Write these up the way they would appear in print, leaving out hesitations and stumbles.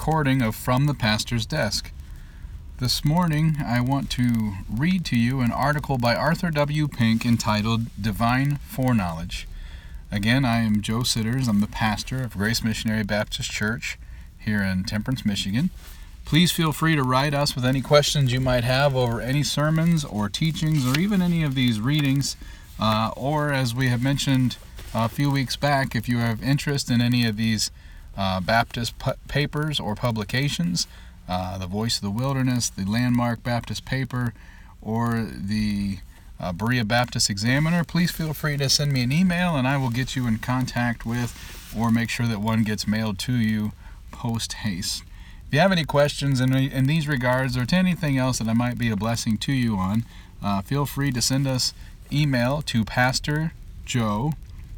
recording of From the Pastor's Desk. This morning, I want to read to you an article by Arthur W. Pink entitled Divine Foreknowledge. Again, I am Joe Sitters. I'm the pastor of Grace Missionary Baptist Church here in Temperance, Michigan. Please feel free to write us with any questions you might have over any sermons or teachings or even any of these readings, or as we have mentioned a few weeks back, if you have interest in any of these Baptist papers or publications, the Voice of the Wilderness, the Landmark Baptist paper, or the Berea Baptist Examiner, please feel free to send me an email and I will get you in contact with or make sure that one gets mailed to you post haste. If you have any questions in these regards or to anything else that I might be a blessing to you on, feel free to send us email to Pastor Joe,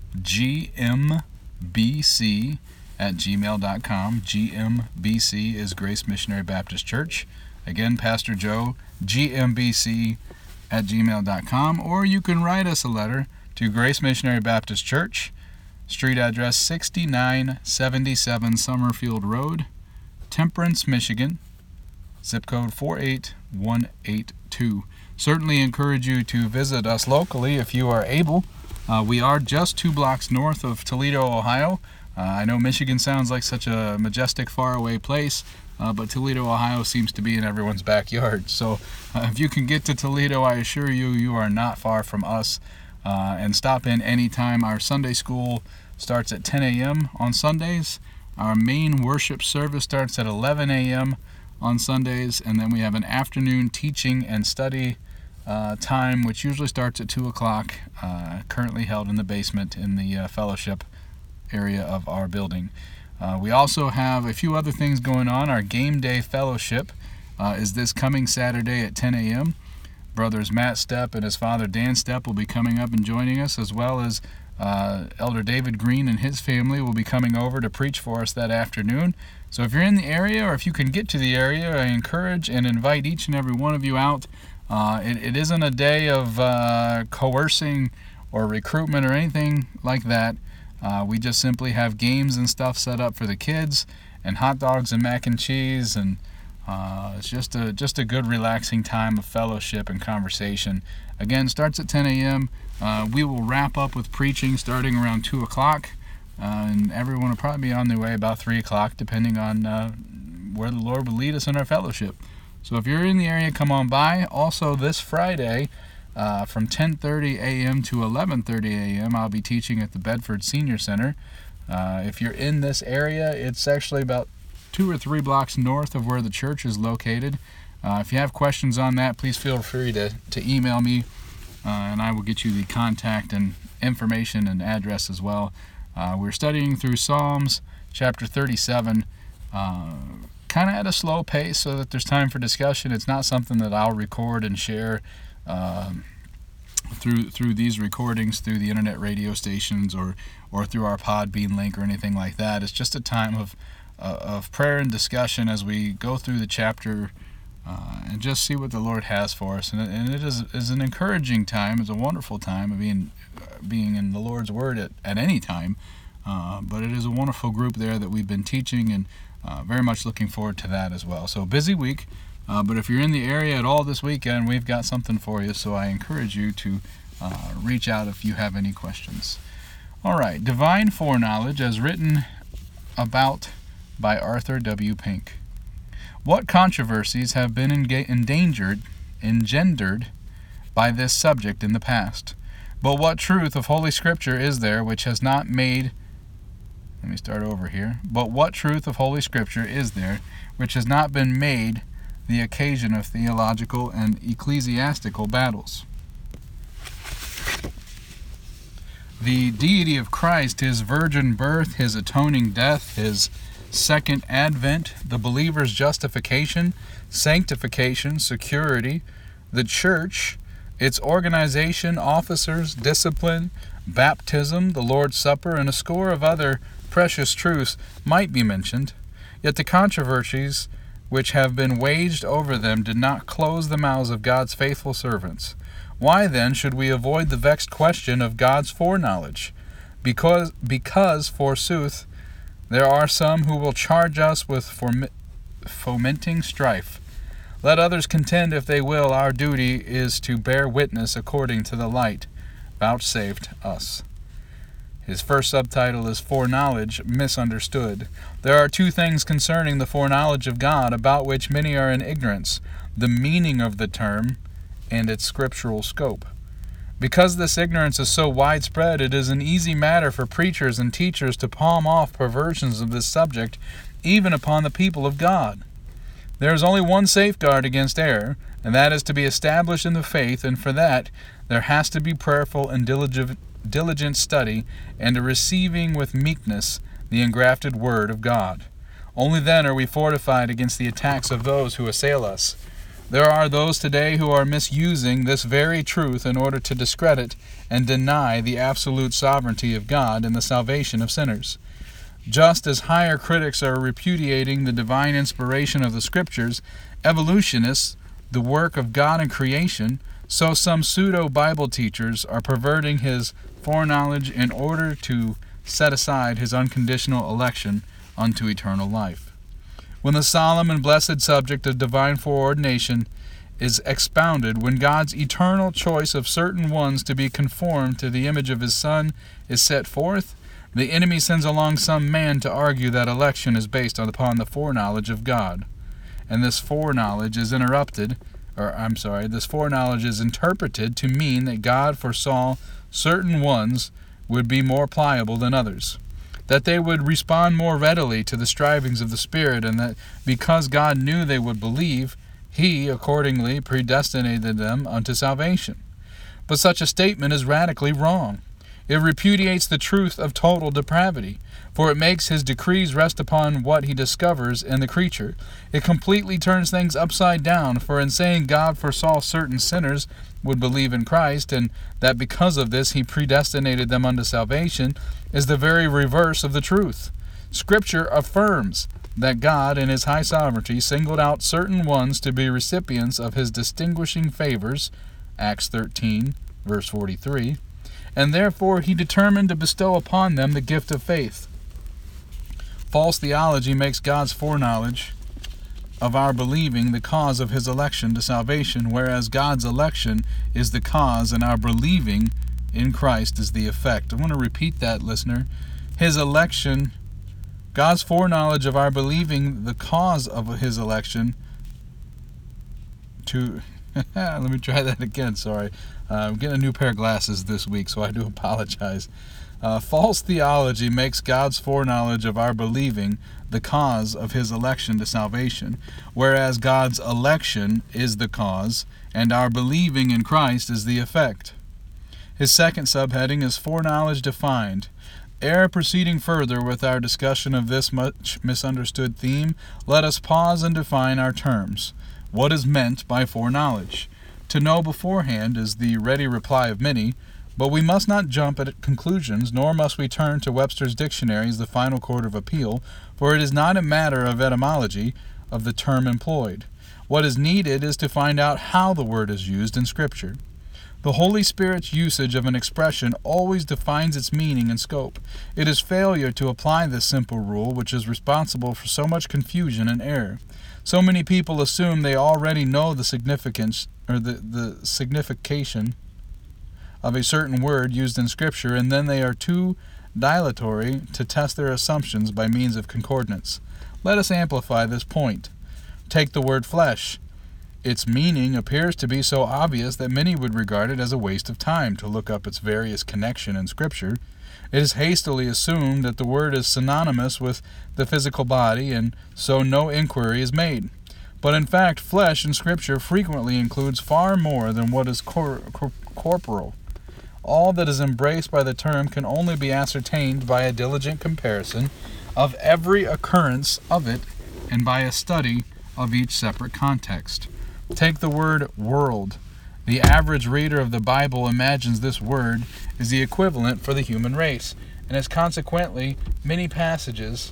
GMBC@gmail.com. GMBC is Grace Missionary Baptist Church. Again, Pastor Joe, GMBC@gmail.com. Or you can write us a letter to Grace Missionary Baptist Church, street address 6977 Summerfield Road, Temperance, Michigan, zip code 48182. Certainly encourage you to visit us locally if you are able. We are just 2 blocks north of Toledo, Ohio. I know Michigan sounds like such a majestic, faraway place, but Toledo, Ohio seems to be in everyone's backyard. So if you can get to Toledo, I assure you, you are not far from us. And stop in anytime. Our Sunday school starts at 10 a.m. on Sundays. Our main worship service starts at 11 a.m. on Sundays, and then we have an afternoon teaching and study time, which usually starts at 2 o'clock, currently held in the basement in the fellowship area of our building. We also have a few other things going on. Our game day fellowship is this coming Saturday at 10 a.m. Brothers Matt Stepp and his father Dan Stepp will be coming up and joining us, as well as Elder David Green and his family will be coming over to preach for us that afternoon. So if you're in the area, or if you can get to the area, I encourage and invite each and every one of you out. It isn't a day of coercing or recruitment or anything like that. We just simply have games and stuff set up for the kids, and hot dogs and mac and cheese, and it's just a good relaxing time of fellowship and conversation. Again, starts at 10 a.m. We will wrap up with preaching starting around 2 o'clock, and everyone will probably be on their way about 3 o'clock, depending on where the Lord will lead us in our fellowship. So if you're in the area, come on by. Also, this Friday, from 10:30 a.m. to 11:30 a.m., I'll be teaching at the Bedford Senior Center. If you're in this area, it's actually about 2 or 3 blocks north of where the church is located. If you have questions on that, please feel free to email me, and I will get you the contact and information and address as well. We're studying through Psalms chapter 37, kind of at a slow pace so that there's time for discussion. It's not something that I'll record and share through these recordings, through the internet radio stations, or through our Podbean link or anything like that. It's just a time of prayer and discussion as we go through the chapter and just see what the Lord has for us. And it is an encouraging time. It's a wonderful time of being in the Lord's Word at any time. But it is a wonderful group there that we've been teaching, and very much looking forward to that as well. So busy week, but if you're in the area at all this weekend, we've got something for you. So I encourage you to reach out if you have any questions. All right, Divine Foreknowledge, as written about by Arthur W. Pink. What controversies have been engendered by this subject in the past? But what truth of Holy Scripture is there which has not made... Let me start over here. But what truth of Holy Scripture is there which has not been made the occasion of theological and ecclesiastical battles? The deity of Christ, his virgin birth, his atoning death, his second advent, the believer's justification, sanctification, security, the church, its organization, officers, discipline, baptism, the Lord's Supper, and a score of other precious truths might be mentioned, yet the controversies which have been waged over them did not close the mouths of God's faithful servants. Why then should we avoid the vexed question of God's foreknowledge? Because forsooth, There are some who will charge us with fomenting strife. Let others contend if they will. Our duty is to bear witness according to the light vouchsafed us. His first subtitle is Foreknowledge Misunderstood. There are two things concerning the foreknowledge of God about which many are in ignorance: the meaning of the term and its scriptural scope. Because this ignorance is so widespread, it is an easy matter for preachers and teachers to palm off perversions of this subject, even upon the people of God. There is only one safeguard against error, and that is to be established in the faith, and for that there has to be prayerful and diligent study and a receiving with meekness the engrafted word of God. Only then are we fortified against the attacks of those who assail us. There are those today who are misusing this very truth in order to discredit and deny the absolute sovereignty of God in the salvation of sinners. Just as higher critics are repudiating the divine inspiration of the Scriptures, evolutionists, the work of God in creation, so some pseudo-Bible teachers are perverting his foreknowledge in order to set aside his unconditional election unto eternal life. When the solemn and blessed subject of divine foreordination is expounded, when God's eternal choice of certain ones to be conformed to the image of his Son is set forth, the enemy sends along some man to argue that election is based upon the foreknowledge of God. And this foreknowledge is this foreknowledge is interpreted to mean that God foresaw certain ones would be more pliable than others, that they would respond more readily to the strivings of the Spirit, and that because God knew they would believe, he accordingly predestinated them unto salvation. But such a statement is radically wrong. It repudiates the truth of total depravity, for it makes his decrees rest upon what he discovers in the creature. It completely turns things upside down, for in saying God foresaw certain sinners would believe in Christ, and that because of this he predestinated them unto salvation, is the very reverse of the truth. Scripture affirms that God in his high sovereignty singled out certain ones to be recipients of his distinguishing favors, Acts 13, verse 43, and therefore he determined to bestow upon them the gift of faith. False theology makes God's foreknowledge of our believing the cause of his election to salvation, whereas God's election is the cause and our believing in Christ is the effect. I want to repeat that, listener. His election, God's foreknowledge of our believing the cause of his election to... Let me try that again, sorry. I'm getting a new pair of glasses this week, so I do apologize. False theology makes God's foreknowledge of our believing the cause of his election to salvation, whereas God's election is the cause, and our believing in Christ is the effect. His second subheading is Foreknowledge Defined. Ere proceeding further with our discussion of this much misunderstood theme, let us pause and define our terms. What is meant by foreknowledge? To know beforehand is the ready reply of many, but we must not jump at conclusions, nor must we turn to Webster's dictionary as the final court of appeal, for it is not a matter of etymology of the term employed. What is needed is to find out how the word is used in Scripture. The Holy Spirit's usage of an expression always defines its meaning and scope. It is failure to apply this simple rule which is responsible for so much confusion and error. So many people assume they already know the significance or the signification of a certain word used in Scripture, and then they are too dilatory to test their assumptions by means of concordance. Let us amplify this point. Take the word flesh. Its meaning appears to be so obvious that many would regard it as a waste of time to look up its various connection in Scripture. It is hastily assumed that the word is synonymous with the physical body, and so no inquiry is made. But in fact, flesh in Scripture frequently includes far more than what is corporal. All that is embraced by the term can only be ascertained by a diligent comparison of every occurrence of it and by a study of each separate context. Take the word world. The average reader of the Bible imagines this word is the equivalent for the human race, and as consequently, many passages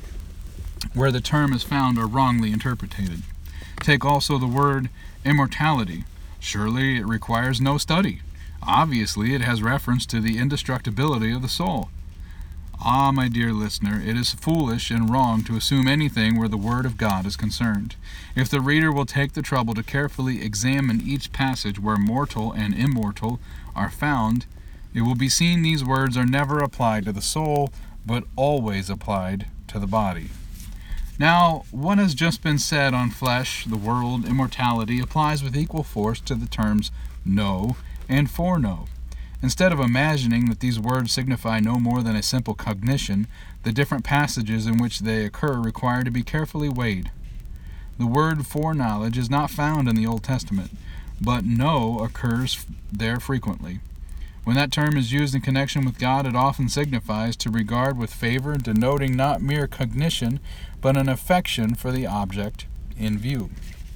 where the term is found are wrongly interpreted. Take also the word immortality. Surely it requires no study. Obviously, it has reference to the indestructibility of the soul. Ah, my dear listener, it is foolish and wrong to assume anything where the Word of God is concerned. If the reader will take the trouble to carefully examine each passage where mortal and immortal are found, it will be seen these words are never applied to the soul, but always applied to the body. Now, what has just been said on flesh, the world, immortality, applies with equal force to the terms know and foreknow. Instead of imagining that these words signify no more than a simple cognition, the different passages in which they occur require to be carefully weighed. The word foreknowledge is not found in the Old Testament, but know occurs there frequently. When that term is used in connection with God, it often signifies to regard with favor, denoting not mere cognition, but an affection for the object in view.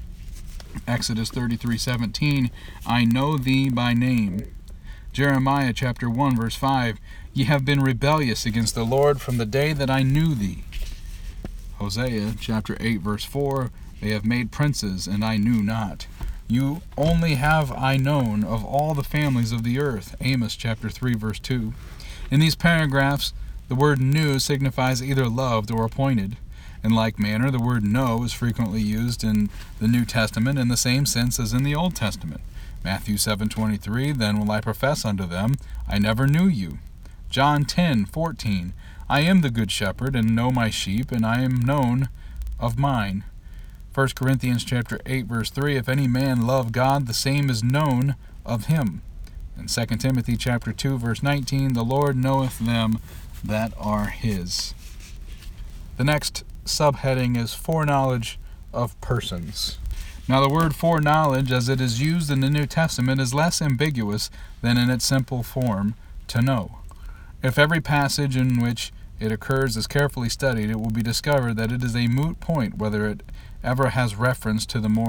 Exodus 33:17, I know thee by name. Jeremiah chapter 1 verse 5, Ye have been rebellious against the Lord from the day that I knew thee. Hosea chapter 8 verse 4, They have made princes, and I knew not. You only have I known of all the families of the earth. Amos chapter 3 verse 2. In these paragraphs, the word knew signifies either loved or appointed. In like manner, the word know is frequently used in the New Testament in the same sense as in the Old Testament. Matthew 7:23, Then will I profess unto them, I never knew you. John 10:14, I am the good shepherd, and know my sheep, and I am known of mine. 1 Corinthians chapter 8 verse 3, If any man love God, the same is known of him. And 2 Timothy chapter 2 verse 19, The Lord knoweth them that are his. The next subheading is foreknowledge of persons. Now the word foreknowledge, as it is used in the New Testament, is less ambiguous than in its simple form, to know. If every passage in which it occurs is carefully studied, it will be discovered that it is a moot point whether it ever has reference to the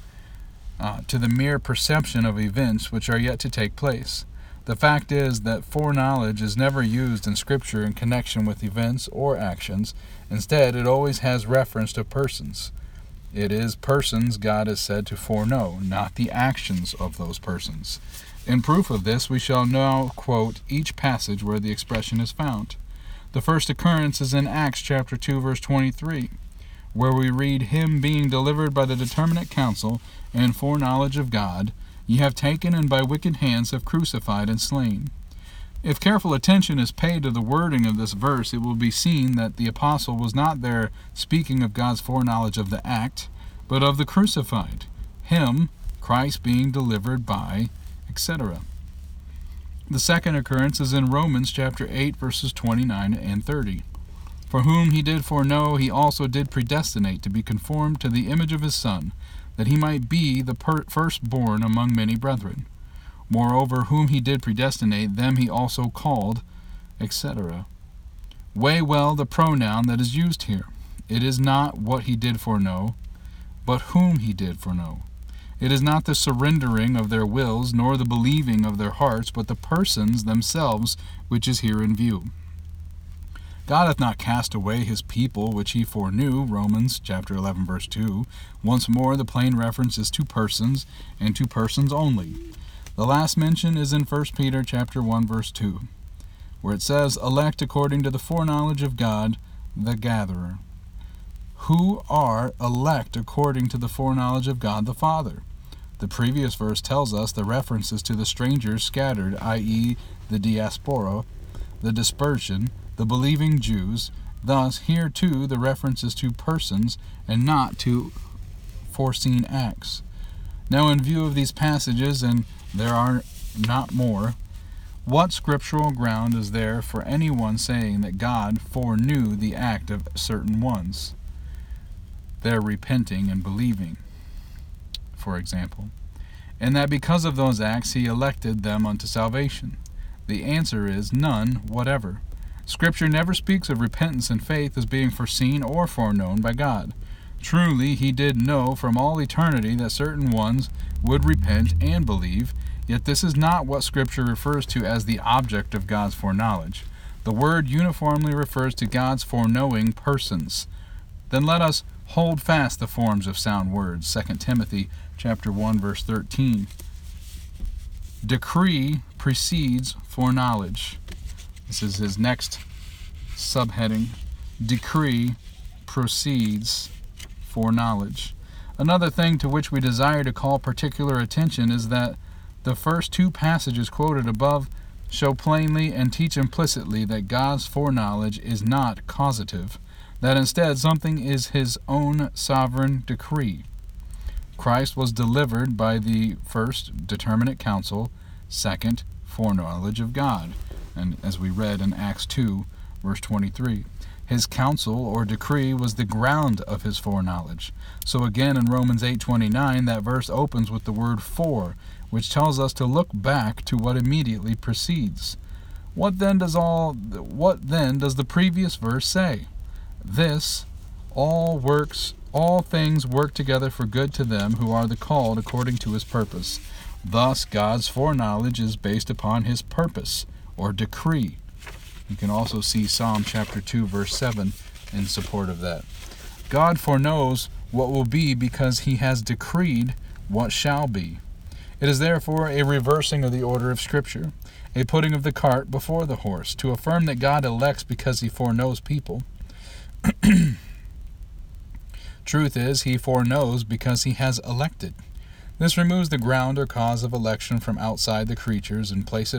mere perception of events which are yet to take place. The fact is that foreknowledge is never used in Scripture in connection with events or actions. Instead, it always has reference to persons. It is persons God is said to foreknow, not the actions of those persons. In proof of this, we shall now quote each passage where the expression is found. The first occurrence is in Acts chapter 2, verse 23, where we read, Him being delivered by the determinate counsel and foreknowledge of God, ye have taken and by wicked hands have crucified and slain. If careful attention is paid to the wording of this verse, it will be seen that the apostle was not there speaking of God's foreknowledge of the act, but of the crucified, him, Christ being delivered by, etc. The second occurrence is in Romans chapter 8, verses 29 and 30. For whom he did foreknow, he also did predestinate to be conformed to the image of his Son, that he might be the firstborn among many brethren. Moreover, whom he did predestinate, them he also called, etc. Weigh well the pronoun that is used here. It is not what he did foreknow, but whom he did foreknow. It is not the surrendering of their wills, nor the believing of their hearts, but the persons themselves which is here in view. God hath not cast away his people which he foreknew, Romans chapter 11, verse 2. Once more, the plain reference is to persons, and to persons only. The last mention is in 1 Peter chapter 1, verse 2, where it says, Elect according to the foreknowledge of God, the gatherer. Who are elect according to the foreknowledge of God the Father? The previous verse tells us the references to the strangers scattered, i.e., the diaspora, the dispersion, the believing Jews. Thus, here too, the reference is to persons and not to foreseen acts. Now, in view of these passages, and there are not more, what scriptural ground is there for anyone saying that God foreknew the act of certain ones, their repenting and believing, for example, and that because of those acts he elected them unto salvation? The answer is none whatever. Scripture never speaks of repentance and faith as being foreseen or foreknown by God. Truly, he did know from all eternity that certain ones would repent and believe, yet this is not what Scripture refers to as the object of God's foreknowledge. The word uniformly refers to God's foreknowing persons. Then let us hold fast the forms of sound words. 2 Timothy chapter 1, verse 13. Decree precedes foreknowledge. This is his next subheading, decree proceeds foreknowledge. Another thing to which we desire to call particular attention is that the first two passages quoted above show plainly and teach implicitly that God's foreknowledge is not causative, that instead something is his own sovereign decree. Christ was delivered by the first, determinate counsel, second, foreknowledge of God, and as we read in Acts 2, verse 23. His counsel or decree was the ground of his foreknowledge. So again in Romans 8:29, that verse opens with the word for, which tells us to look back to what immediately precedes. What then does the previous verse say? This, all things work together for good to them who are the called according to his purpose. Thus, God's foreknowledge is based upon his purpose or decree. You can also see Psalm chapter 2, verse 7 in support of that. God foreknows what will be because he has decreed what shall be. It is therefore a reversing of the order of Scripture, a putting of the cart before the horse, to affirm that God elects because he foreknows people. Truth is, he foreknows because he has elected. This removes the ground or cause of election from outside the creatures and place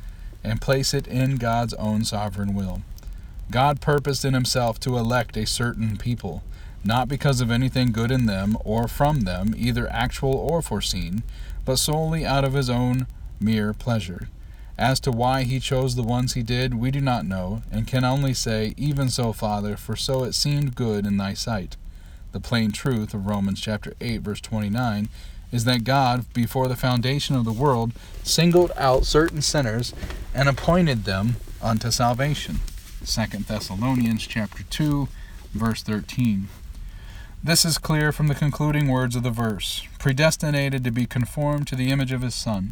it in God's own sovereign will. God purposed in himself to elect a certain people, not because of anything good in them or from them, either actual or foreseen, but solely out of his own mere pleasure. As to why he chose the ones he did, we do not know, and can only say, even so, Father, for so it seemed good in thy sight. The plain truth of Romans chapter 8, verse 29, is that God, before the foundation of the world, singled out certain sinners and appointed them unto salvation. 2 Thessalonians chapter 2, verse 13. This is clear from the concluding words of the verse, predestinated to be conformed to the image of his Son.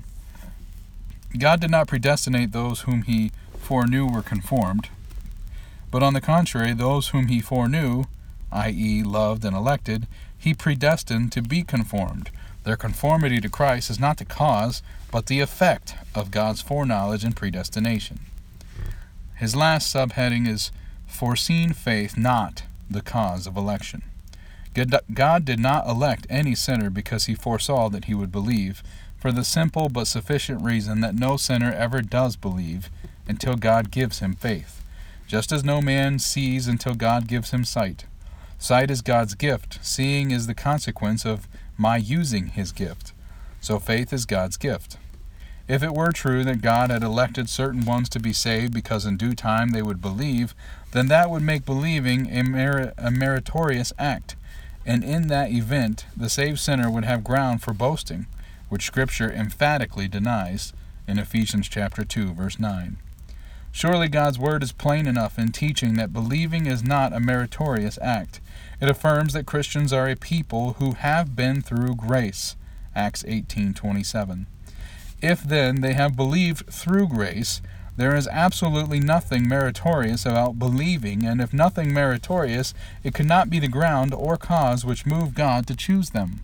God did not predestinate those whom he foreknew were conformed, but on the contrary, those whom he foreknew, i.e., loved and elected, he predestined to be conformed. Their conformity to Christ is not the cause, but the effect of God's foreknowledge and predestination. His last subheading is foreseen faith, not the cause of election. God did not elect any sinner because he foresaw that he would believe, for the simple but sufficient reason that no sinner ever does believe until God gives him faith, just as no man sees until God gives him sight. Sight is God's gift. Seeing is the consequence of my using his gift. So faith is God's gift. If it were true that God had elected certain ones to be saved because in due time they would believe, then that would make believing a meritorious act, and in that event the saved sinner would have ground for boasting, which Scripture emphatically denies in Ephesians chapter 2, verse 9. Surely God's word is plain enough in teaching that believing is not a meritorious act. It affirms that Christians are a people who have been through grace, Acts 18:27. If then they have believed through grace, there is absolutely nothing meritorious about believing, and if nothing meritorious, it could not be the ground or cause which moved God to choose them.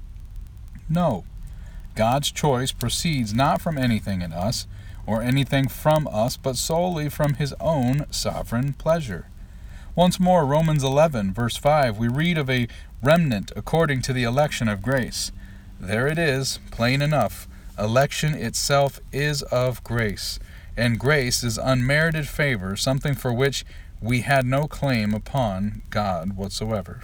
No, God's choice proceeds not from anything in us, or anything from us, but solely from his own sovereign pleasure. Once more, Romans 11, verse 5, we read of a remnant according to the election of grace. There it is, plain enough. Election itself is of grace, and grace is unmerited favor, something for which we had no claim upon God whatsoever.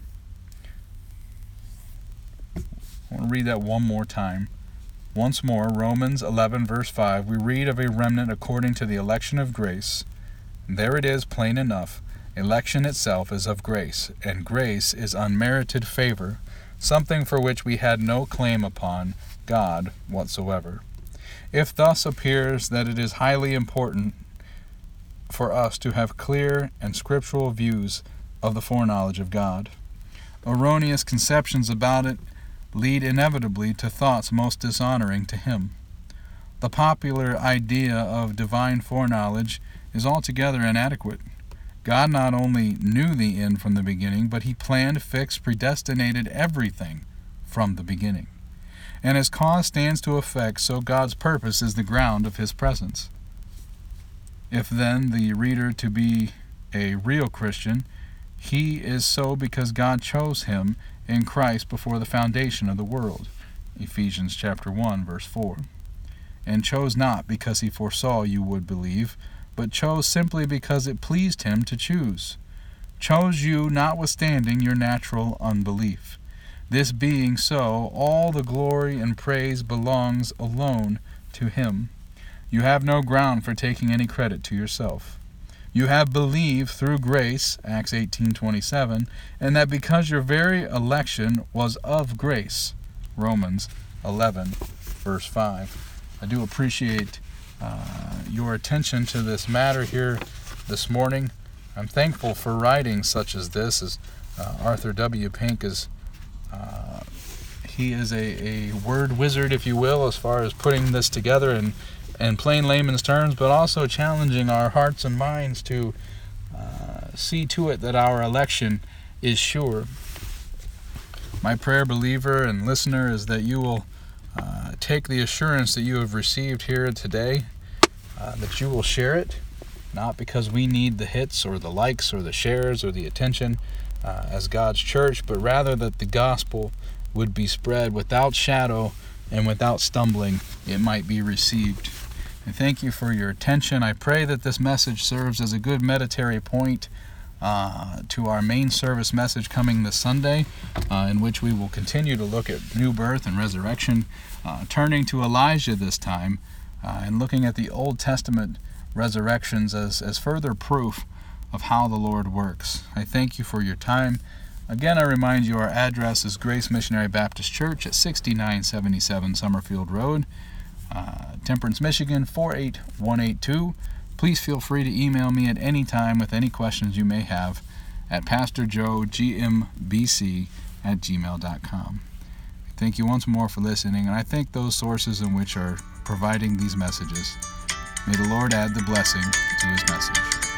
I want to read that one more time. Once more, Romans 11, verse 5, we read of a remnant according to the election of grace. There it is, plain enough. Election itself is of grace, and grace is unmerited favor, something for which we had no claim upon God whatsoever. If thus appears that it is highly important for us to have clear and scriptural views of the foreknowledge of God, erroneous conceptions about it lead inevitably to thoughts most dishonoring to him. The popular idea of divine foreknowledge is altogether inadequate. God not only knew the end from the beginning, but he planned, fixed, predestinated everything from the beginning. And as cause stands to effect, so God's purpose is the ground of his presence. If then the reader to be a real Christian, he is so because God chose him in Christ before the foundation of the world. Ephesians chapter 1, verse 4. And chose not because he foresaw you would believe, but chose simply because it pleased him to choose. Chose you notwithstanding your natural unbelief. This being so, all the glory and praise belongs alone to him. You have no ground for taking any credit to yourself. You have believed through grace, Acts 18:27, and that because your very election was of grace, Romans 11, verse 5. I do appreciate your attention to this matter here this morning. I'm thankful for writings such as this, as Arthur W. Pink is. He is a word wizard, if you will, as far as putting this together in plain layman's terms, but also challenging our hearts and minds to see to it that our election is sure. My prayer, believer and listener, is that you will take the assurance that you have received here today, that you will share it, not because we need the hits or the likes or the shares or the attention as God's church, but rather that the gospel would be spread without shadow and without stumbling. It might be received. I thank you for your attention. I pray that this message serves as a good meditatory point to our main service message coming this Sunday, in which we will continue to look at new birth and resurrection, turning to Elijah this time, and looking at the Old Testament resurrections as further proof of how the Lord works. I thank you for your time. Again, I remind you our address is Grace Missionary Baptist Church at 6977 Summerfield Road, Temperance, Michigan 48182. Please feel free to email me at any time with any questions you may have at pastorjoegmbc@gmail.com. Thank you once more for listening, and I thank those sources in which are providing these messages. May the Lord add the blessing to his message.